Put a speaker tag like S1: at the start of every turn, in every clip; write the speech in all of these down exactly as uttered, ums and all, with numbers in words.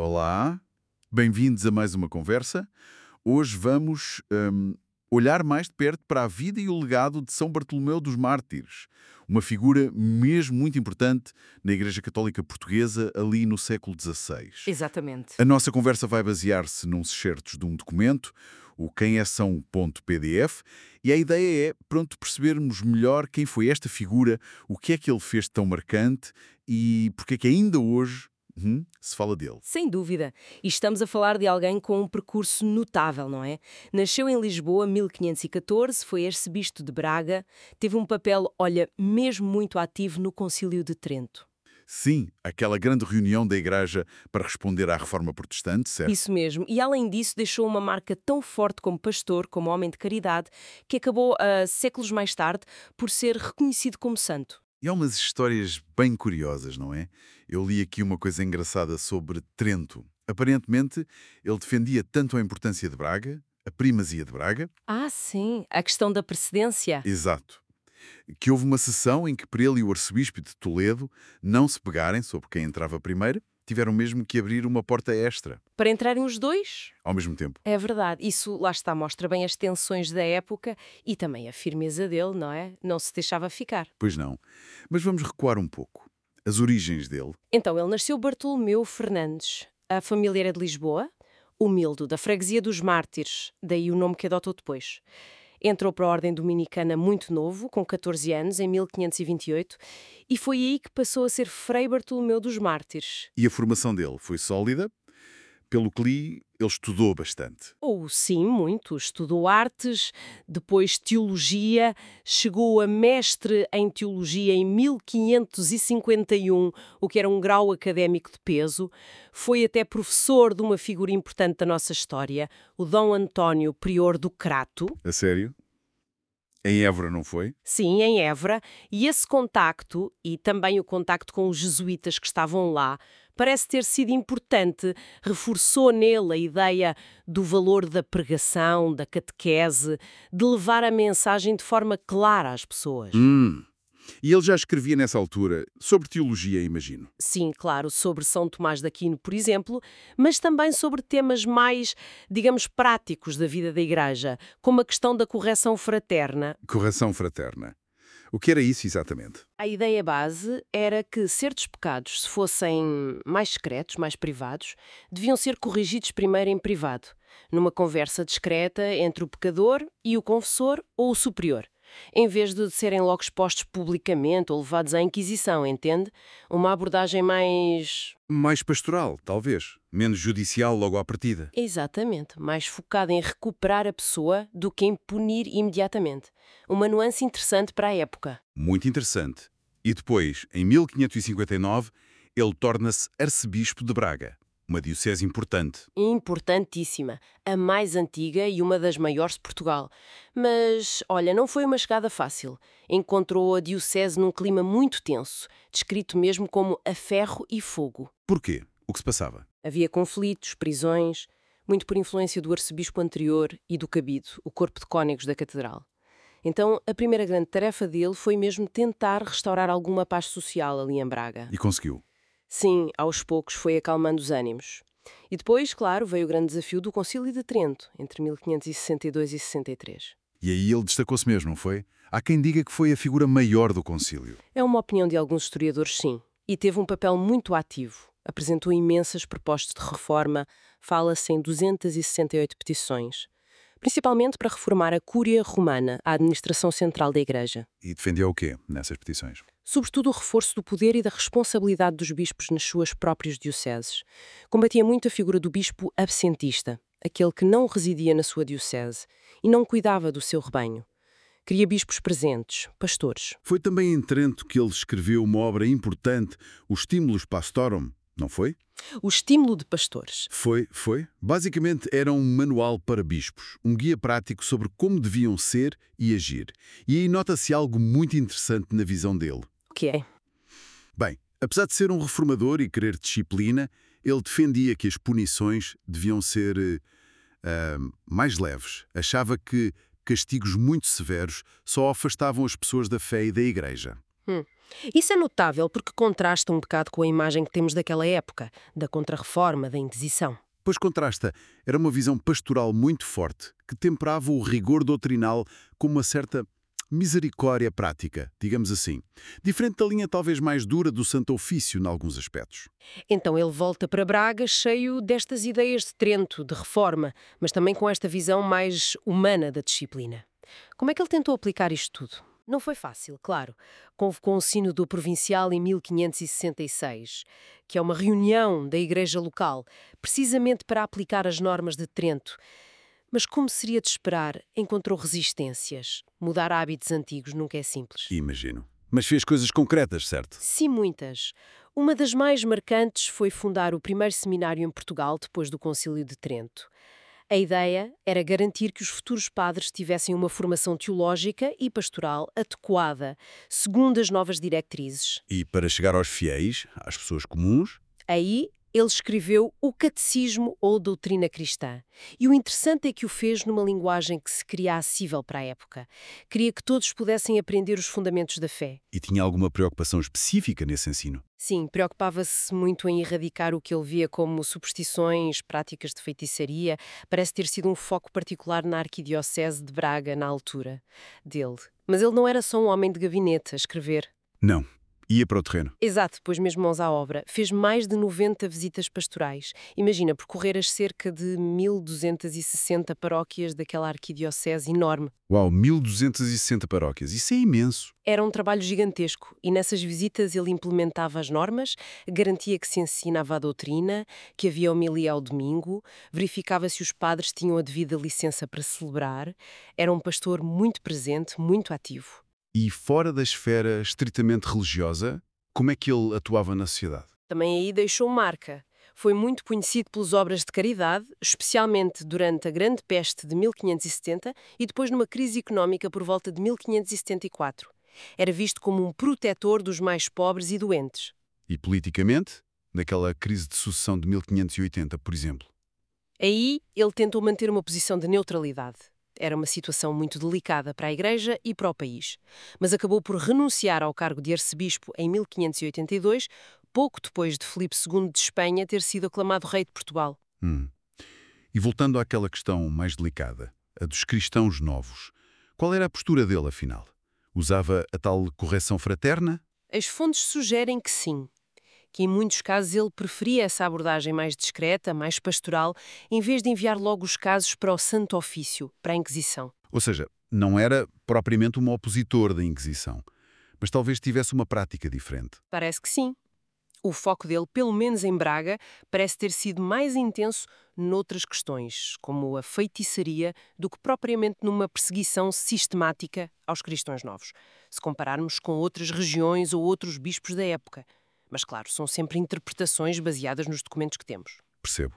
S1: Olá, bem-vindos a mais uma conversa. Hoje vamos hum, olhar mais de perto para a vida e o legado de São Bartolomeu dos Mártires, uma figura mesmo muito importante na Igreja Católica Portuguesa ali no século dezasseis.
S2: Exatamente.
S1: A nossa conversa vai basear-se num excertos de um documento, o quem é são.pdf, e a ideia é, pronto, percebermos melhor quem foi esta figura, o que é que ele fez de tão marcante e porque é que ainda hoje hum, se fala dele.
S2: Sem dúvida. E estamos a falar de alguém com um percurso notável, não é? Nasceu em Lisboa em mil quinhentos e catorze, foi arcebispo de Braga, teve um papel, olha, mesmo muito ativo no Concílio de Trento.
S1: Sim, aquela grande reunião da Igreja para responder à Reforma Protestante, certo?
S2: Isso mesmo. E além disso, deixou uma marca tão forte como pastor, como homem de caridade, que acabou, ah, séculos mais tarde, por ser reconhecido como santo.
S1: E há umas histórias bem curiosas, não é? Eu li aqui uma coisa engraçada sobre Trento. Aparentemente, ele defendia tanto a importância de Braga, a primazia de Braga,
S2: Ah, sim. A questão da precedência.
S1: exato, que houve uma sessão em que para ele e o arcebispo de Toledo não se pegarem sobre quem entrava primeiro, tiveram mesmo que abrir uma porta extra,
S2: Para entrarem os dois?
S1: ao mesmo tempo.
S2: É verdade, isso lá está, mostra bem as tensões da época e também a firmeza dele, não é? Não se deixava ficar.
S1: Pois não. Mas vamos recuar um pouco. As origens dele.
S2: Então, ele nasceu Bartolomeu Fernandes. A família era de Lisboa, humilde, da freguesia dos Mártires, daí o nome que adotou depois. Entrou para a Ordem Dominicana muito novo, com catorze anos, em mil quinhentos e vinte e oito, e foi aí que passou a ser Frei Bartolomeu dos Mártires.
S1: E a formação dele foi sólida. Pelo que li, ele estudou bastante.
S2: Ou sim, muito. Estudou artes, depois teologia, chegou a mestre em teologia em mil quinhentos e cinquenta e um, o que era um grau académico de peso. Foi até professor de uma figura importante da nossa história, o Dom António, prior do Crato.
S1: A sério? Em Évora, não foi?
S2: Sim, em Évora, e esse contacto, e também o contacto com os jesuítas que estavam lá, parece ter sido importante, reforçou nele a ideia do valor da pregação, da catequese, de levar a mensagem de forma clara às pessoas.
S1: Hum. E ele já escrevia nessa altura sobre teologia, imagino.
S2: Sim, claro, sobre São Tomás de Aquino, por exemplo, mas também sobre temas mais, digamos, práticos da vida da Igreja, como a questão da correção fraterna.
S1: Correção fraterna. O que era isso exatamente?
S2: A ideia base era que certos pecados, se fossem mais secretos, mais privados, deviam ser corrigidos primeiro em privado, numa conversa discreta entre o pecador e o confessor ou o superior, em vez de serem logo expostos publicamente ou levados à Inquisição, entende? Uma abordagem mais...
S1: Mais pastoral, talvez. Menos judicial logo à partida.
S2: Exatamente, mais focada em recuperar a pessoa do que em punir imediatamente. Uma nuance interessante para a época.
S1: Muito interessante. E depois, em mil quinhentos e cinquenta e nove, ele torna-se arcebispo de Braga. Uma diocese importante.
S2: Importantíssima, a mais antiga e uma das maiores de Portugal. Mas, olha, não foi uma chegada fácil. Encontrou a diocese num clima muito tenso, descrito mesmo como a ferro e fogo.
S1: Porquê? O que se passava?
S2: Havia conflitos, prisões, muito por influência do arcebispo anterior e do cabido, o corpo de cônegos da catedral. Então, a primeira grande tarefa dele foi mesmo tentar restaurar alguma paz social ali em Braga.
S1: E conseguiu.
S2: Sim, aos poucos foi acalmando os ânimos. E depois, claro, veio o grande desafio do Concílio de Trento, entre mil quinhentos e sessenta e dois e sessenta e três.
S1: E aí ele destacou-se mesmo, não foi? Há quem diga que foi a figura maior do concílio.
S2: É uma opinião de alguns historiadores, sim. E teve um papel muito ativo. Apresentou imensas propostas de reforma, fala-se em duzentas e sessenta e oito petições. Principalmente para reformar a Cúria Romana, a administração central da Igreja.
S1: E defendia o quê nessas petições?
S2: Sobretudo o reforço do poder e da responsabilidade dos bispos nas suas próprias dioceses. Combatia muito a figura do bispo absentista, aquele que não residia na sua diocese e não cuidava do seu rebanho. Queria bispos presentes, pastores.
S1: Foi também em Trento que ele escreveu uma obra importante, o Stimulus Pastorum, não foi?
S2: O estímulo de pastores.
S1: Foi, foi. Basicamente era um manual para bispos, um guia prático sobre como deviam ser e agir. E aí nota-se algo muito interessante na visão dele.
S2: O que é?
S1: Bem, apesar de ser um reformador e querer disciplina, ele defendia que as punições deviam ser uh, mais leves. Achava que castigos muito severos só afastavam as pessoas da fé e da Igreja.
S2: Hum. Isso é notável porque contrasta um bocado com a imagem que temos daquela época, da Contra-Reforma, da Inquisição.
S1: Pois contrasta, era uma visão pastoral muito forte, que temperava o rigor doutrinal com uma certa misericórdia prática, digamos assim. Diferente da linha talvez mais dura do Santo Ofício em alguns aspectos.
S2: Então ele volta para Braga cheio destas ideias de Trento, de reforma, mas também com esta visão mais humana da disciplina. Como é que ele tentou aplicar isto tudo? Não foi fácil, claro. Convocou um sínodo provincial em mil quinhentos e sessenta e seis, que é uma reunião da igreja local, precisamente para aplicar as normas de Trento. Mas, como seria de esperar, encontrou resistências. Mudar hábitos antigos nunca é simples.
S1: Imagino. Mas fez coisas concretas, certo?
S2: Sim, muitas. Uma das mais marcantes foi fundar o primeiro seminário em Portugal depois do Concílio de Trento. A ideia era garantir que os futuros padres tivessem uma formação teológica e pastoral adequada, segundo as novas diretrizes.
S1: E para chegar aos fiéis, às pessoas comuns?
S2: Aí ele escreveu o Catecismo ou Doutrina Cristã. E o interessante é que o fez numa linguagem que se queria acessível para a época. Queria que todos pudessem aprender os fundamentos da fé.
S1: E tinha alguma preocupação específica nesse ensino?
S2: Sim, preocupava-se muito em erradicar o que ele via como superstições, práticas de feitiçaria. Parece ter sido um foco particular na arquidiocese de Braga, na altura dele. Mas ele não era só um homem de gabinete a escrever.
S1: Não. Ia para o terreno.
S2: Exato, pôs mesmo mãos à obra. Fez mais de noventa visitas pastorais. Imagina, percorrer as cerca de mil duzentas e sessenta paróquias daquela arquidiocese enorme.
S1: Uau, mil duzentas e sessenta paróquias. Isso é imenso.
S2: Era um trabalho gigantesco e nessas visitas ele implementava as normas, garantia que se ensinava a doutrina, que havia homilia ao domingo, verificava se os padres tinham a devida licença para celebrar. Era um pastor muito presente, muito ativo.
S1: E fora da esfera estritamente religiosa, como é que ele atuava na sociedade?
S2: Também aí deixou marca. Foi muito conhecido pelas obras de caridade, especialmente durante a Grande Peste de mil quinhentos e setenta e depois numa crise económica por volta de mil quinhentos e setenta e quatro. Era visto como um protetor dos mais pobres e doentes.
S1: E politicamente, naquela crise de sucessão de mil quinhentos e oitenta, por exemplo?
S2: Aí ele tentou manter uma posição de neutralidade. Era uma situação muito delicada para a Igreja e para o país. Mas acabou por renunciar ao cargo de arcebispo em mil quinhentos e oitenta e dois, pouco depois de Filipe segundo de Espanha ter sido aclamado rei de Portugal.
S1: Hum. E voltando àquela questão mais delicada, a dos cristãos novos, qual era a postura dele, afinal? Usava a tal correção fraterna?
S2: As fontes sugerem que sim, que em muitos casos ele preferia essa abordagem mais discreta, mais pastoral, em vez de enviar logo os casos para o Santo Ofício, para a Inquisição.
S1: Ou seja, não era propriamente um opositor da Inquisição, mas talvez tivesse uma prática diferente.
S2: Parece que sim. O foco dele, pelo menos em Braga, parece ter sido mais intenso noutras questões, como a feitiçaria, do que propriamente numa perseguição sistemática aos cristãos novos, se compararmos com outras regiões ou outros bispos da época. Mas, claro, são sempre interpretações baseadas nos documentos que temos.
S1: Percebo.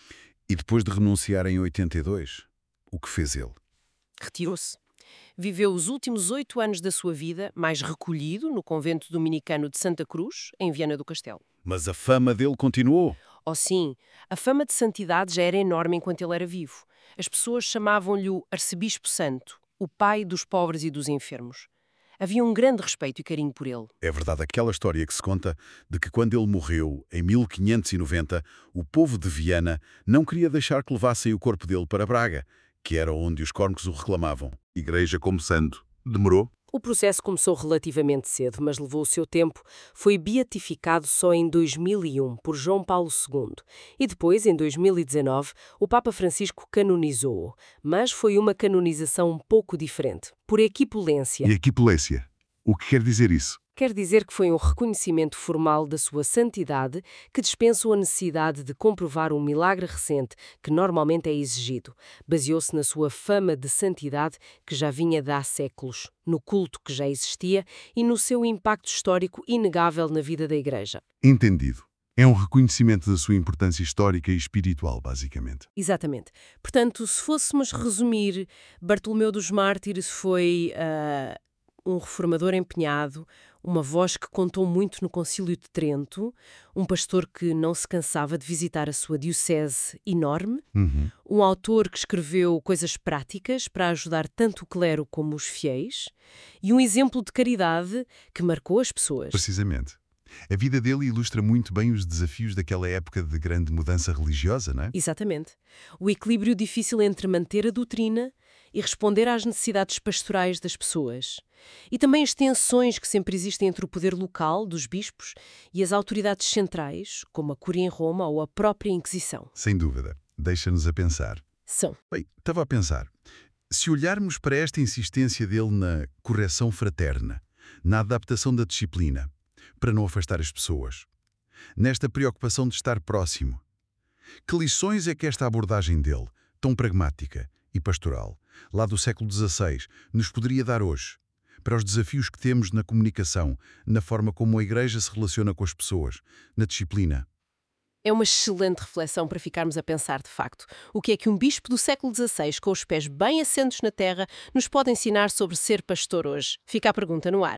S1: E depois de renunciar em oitenta e dois, o que fez ele?
S2: Retirou-se. Viveu os últimos oito anos da sua vida mais recolhido no convento dominicano de Santa Cruz, em Viana do Castelo.
S1: Mas a fama dele continuou.
S2: Oh sim, a fama de santidade já era enorme enquanto ele era vivo. As pessoas chamavam-lhe o Arcebispo Santo, o pai dos pobres e dos enfermos. Havia um grande respeito e carinho por ele.
S1: É verdade aquela história que se conta de que quando ele morreu, em mil quinhentos e noventa, o povo de Viana não queria deixar que levassem o corpo dele para Braga, que era onde os cónicos o reclamavam. Igreja como santo. Demorou?
S2: O processo começou relativamente cedo, mas levou o seu tempo. Foi beatificado só em dois mil e um por João Paulo segundo. E depois, em dois mil e dezanove, o Papa Francisco canonizou-o. Mas foi uma canonização um pouco diferente, por equipolência.
S1: E equipolência? O que quer dizer isso?
S2: Quer dizer que foi um reconhecimento formal da sua santidade que dispensou a necessidade de comprovar um milagre recente que normalmente é exigido. Baseou-se na sua fama de santidade que já vinha de há séculos, no culto que já existia e no seu impacto histórico inegável na vida da Igreja.
S1: Entendido. É um reconhecimento da sua importância histórica e espiritual, basicamente.
S2: Exatamente. Portanto, se fôssemos resumir, Bartolomeu dos Mártires foi uh, um reformador empenhado, Uma voz que contou muito no Concílio de Trento, um pastor que não se cansava de visitar a sua diocese enorme,
S3: Uhum.
S2: um autor que escreveu coisas práticas para ajudar tanto o clero como os fiéis, e um exemplo de caridade que marcou as pessoas.
S3: Precisamente. A vida dele ilustra muito bem os desafios daquela época de grande mudança religiosa, não é?
S2: Exatamente. O equilíbrio difícil entre manter a doutrina e responder às necessidades pastorais das pessoas. E também as tensões que sempre existem entre o poder local, dos bispos, e as autoridades centrais, como a Cúria em Roma ou a própria Inquisição.
S3: Sem dúvida. Deixa-nos a pensar.
S2: São.
S3: Bem, estava a pensar. Se olharmos para esta insistência dele na correção fraterna, na adaptação da disciplina, para não afastar as pessoas, nesta preocupação de estar próximo, que lições é que esta abordagem dele, tão pragmática e pastoral, lá do século dezasseis, nos poderia dar hoje, para os desafios que temos na comunicação, na forma como a Igreja se relaciona com as pessoas, na disciplina?
S2: É uma excelente reflexão para ficarmos a pensar, de facto, o que é que um bispo do século dezasseis, com os pés bem assentos na terra, nos pode ensinar sobre ser pastor hoje. Fica a pergunta no ar.